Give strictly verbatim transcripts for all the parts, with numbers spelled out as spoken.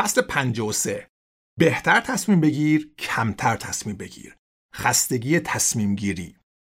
فصل پنجاه و سه. بهتر تصمیم بگیر، کمتر تصمیم بگیر. خستگی تصمیم گیری.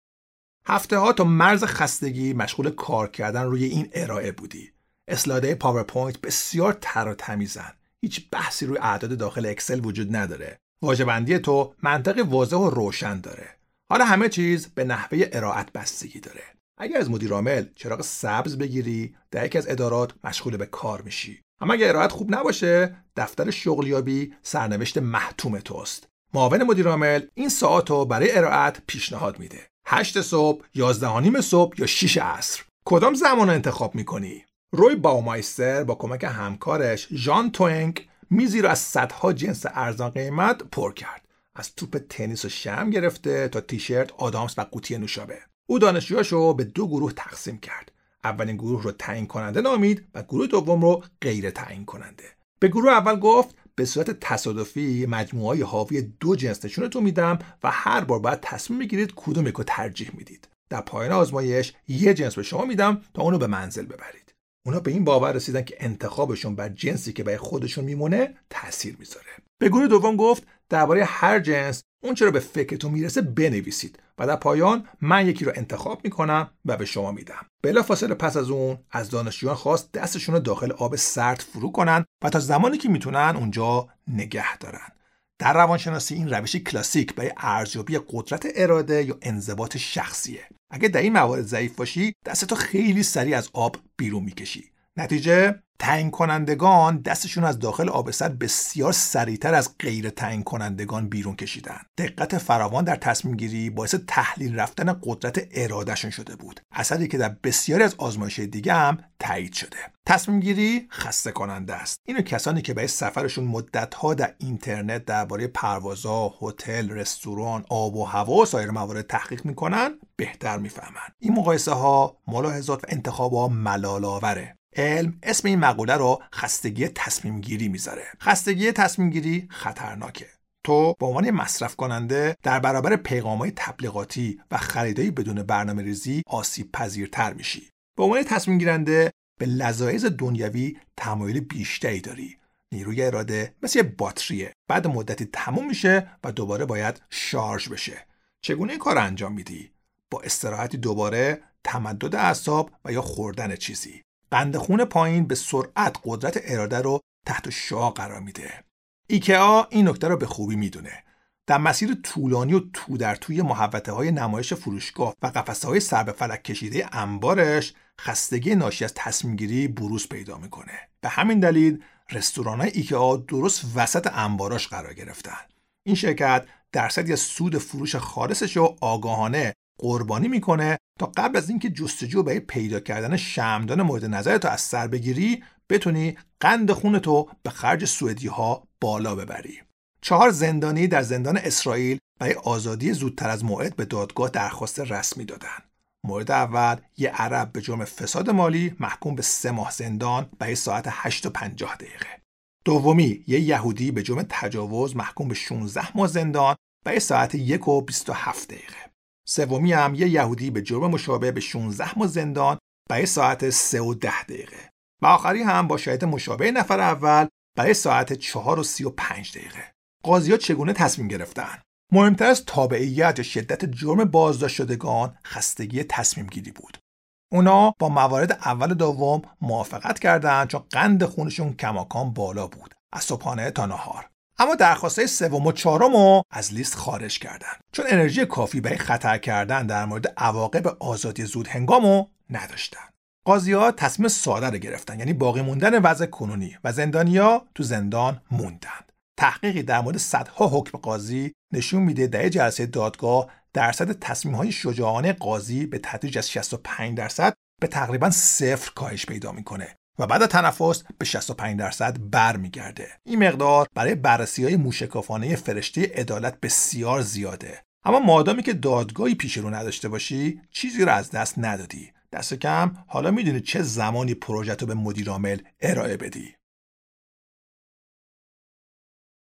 هفته ها تا مرز خستگی مشغول کار کردن روی این ارائه بودی. اسلایدهای پاورپوینت بسیار تر و تمیزن. هیچ بحثی روی اعداد داخل اکسل وجود نداره. واژه‌بندی تو منطق واضح و روشن داره. حالا همه چیز به نحوه ارائت بستگی داره. اگر از مدیر عامل چراغ سبز بگیری، در یکی از ادارات مشغول به کار میشی. اما اگر ارائت خوب نباشه، دفتر شغلیابی سرنوشت محتوم توست. معاون مدیر عامل این ساعاتو برای ارائت پیشنهاد میده. هشت صبح، یازده و نیم صبح یا شش عصر. کدام زمان رو انتخاب میکنی؟ روی باومایستر با کمک همکارش ژان توینگ میزی رو از صدها جنس ارزان قیمت پر کرد. از توپ تنیس و شمع گرفته تا تیشرت آدامس و قوطی نوشابه. او دانشجوهاشو به دو گروه تقسیم کرد. اولین گروه رو تعیین کننده نامید و گروه دوم رو غیر تعیین کننده. به گروه اول گفت به صورت تصادفی مجموعه‌ای حاوی دو جنس نشونتون میدم و هر بار باید تصمیم بگیرید کدوم یکو ترجیح میدید. در پایان آزمایش یه جنس به شما میدم تا اونو به منزل ببرید. اونا به این باور رسیدن که انتخابشون بر جنسی که برای خودشون میمونه تأثیر میذاره. به گروه دوم گفت درباره هر جنس اون چرا به فکرتون میرسه بنویسید و در پایان من یکی رو انتخاب میکنم و به شما میدم. بلافاصله پس از اون از دانشجویان خواست دستشون رو داخل آب سرد فرو کنن و تا زمانی که میتونن اونجا نگه دارن. در روانشناسی این روش کلاسیک برای ارزیابی قدرت اراده یا انضباط شخصیه. اگه در این موارد ضعیف باشی، دستتو خیلی سریع از آب بیرون میکشی. نتیجه تعیین کنندگان دستشون از داخل آب سرد بسیار سریعتر از غیر تعیین کنندگان بیرون کشیدن. دقت فراوان در تصمیم گیری باعث تحلیل رفتن قدرت ارادهشون شده بود. اثری که در بسیاری از آزمایش‌های دیگه هم تایید شده. تصمیم گیری خسته کننده است. اینو کسانی که برای سفرشون مدت‌ها در اینترنت درباره پروازها، هتل، رستوران، آب و هوا و سایر موارد تحقیق میکنن بهتر میفهمن. این مقایسه ها، ملاحظات و انتخاب‌ها ملال‌آوره. علم اسم این مقوله رو خستگی تصمیم گیری میذاره. خستگی تصمیم گیری خطرناکه. تو به عنوان مصرف کننده در برابر پیغام‌های تبلیغاتی و خریدایی بدون برنامه‌ریزی آسیب پذیرتر میشی. به عنوان تصمیم گیرنده به لذایذ دنیوی تمایل بیشتری داری. نیروی اراده مثل یه باتریه. بعد مدتی تموم میشه و دوباره باید شارژ بشه. چگونه این کار انجام میدی؟ با استراحتی دوباره، تمدد اعصاب و یا خوردن چیزی. قند خون پایین به سرعت قدرت اراده رو تحت شعاع قرار میده. ایکئا این نکته رو به خوبی میدونه. در مسیر طولانی و تو در توی محوطه های نمایش فروشگاه و قفسه های سر به فلک کشیده انبارش خستگی ناشی از تصمیم گیری بروز پیدا میکنه. به همین دلیل رستوران‌های ایکئا درست وسط انباراش قرار گرفتن. این شرکت درصدی از سود فروش خالصش رو آگاهانه قربانی میکنه تا قبل از اینکه جستجو برای پیدا کردن شمعدان مورد نظرتو از سر بگیری بتونی قند خونتو به خرج سوئدی‌ها بالا ببری. چهار زندانی در زندان اسرائیل برای آزادی زودتر از موعد به دادگاه درخواست رسمی دادن. مورد اول یه عرب به جرم فساد مالی محکوم به سه ماه زندان برای ساعت هشت و پنجاه دقیقه. دومی یه یهودی به جرم تجاوز محکوم به شانزده ماه زندان برای ساعت یک و بیست و هفت دقیقه. سومی هم یه یهودی به جرم مشابه به شانزده ماه زندان برای ساعت سه و ده دقیقه. و آخری هم با شرایط مشابه نفر اول برای ساعت چهار و سی و پنج دقیقه. قاضی‌ها چگونه تصمیم گرفتن؟ مهمتر از تابعیت یا شدت جرم بازداشت شدگان خستگی تصمیم گیری بود. اونا با موارد اول و دوم موافقت کردند چون قند خونشون کماکان بالا بود از صبحانه تا نهار. اما درخواستای سوم و چهارم رو از لیست خارج کردند چون انرژی کافی برای خطر کردن در مورد عواقب آزادی زود هنگامو نداشتن. قاضی‌ها تصمیم ساده رو گرفتن، یعنی باقی موندن وضع کنونی و زندانیا تو زندان موندند. تحقیقی در مورد صدها حکم قاضی نشون میده در جلسه دادگاه درصد تصمیم‌های شجاعانه قاضی به تدریج از شصت و پنج درصد به تقریباً صفر کاهش پیدا میکنه و بعد از تنفس به شصت و پنج درصد برمیگرده. این مقدار برای بررسی‌های موشکافانه فرشته عدالت بسیار زیاده. اما مادامی که دادگاهی پیش رو نداشته باشی، چیزی رو از دست ندادی. دست کم حالا میدونی چه زمانی پروژه تو به مدیر عامل ارائه بدی.